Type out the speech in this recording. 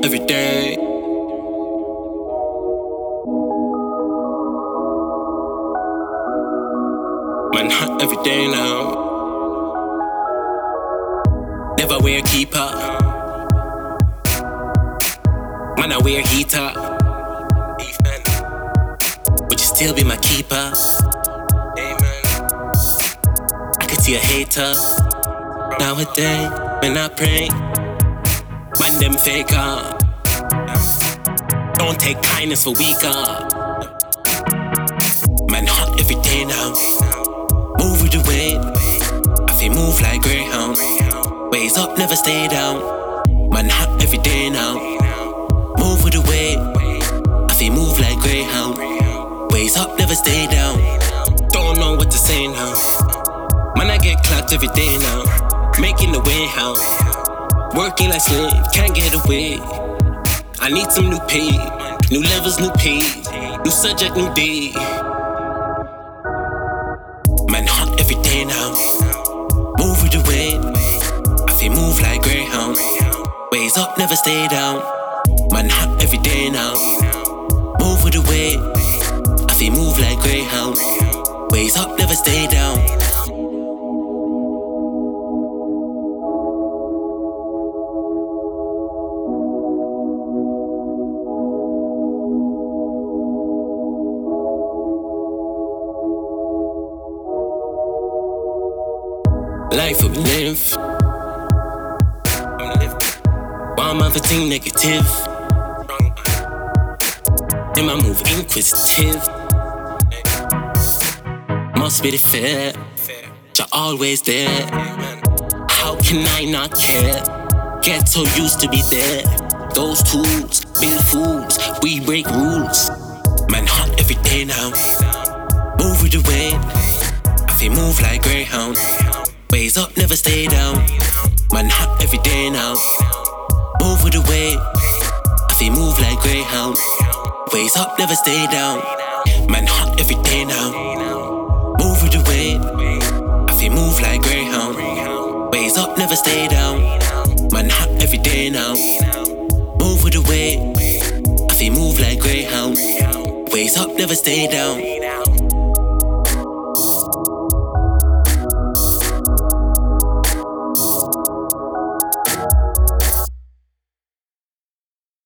every day. Man hot every day now. Never wear keeper. Man I wear heater. Would you still be my keeper? Amen. I could see a hater. Nowadays when I pray, man them faker. Don't take kindness for weaker. Man hot every day now. Move with the weight. I feel move like Greyhound. Ways up, never stay down. Man hot every day now. Move with the weight. I feel move like Greyhound. Ways up, never stay down. Don't know what to say now. Man, I get clocked every day now. Making the way out. Working like slave, can't get away. I need some new pay. New levels, new pay. New subject, new day. Man hot every day now. Move with the weight. I feel move like Greyhound. Ways up, never stay down. Man hot every day now. Move with the weight. I feel move like Greyhound. Ways up, never stay down. Life we live. Why am I everything negative? Then I move inquisitive. Must be the fair. You're always there. How can I not care? Get so used to be there. Those tools build fools. We break rules. Man hot every day now. Move with the weight. I feel move like Greyhound. Ways up, never stay down. Man hot every day now. Move with the weight. I feel move like Greyhound. Ways up, never stay down. Man hot every day now. Move with the weight. I feel move like Greyhound. Ways up, never stay down. Man hot every day now. Move with the weight. I feel move like Greyhound. Ways up, never stay down.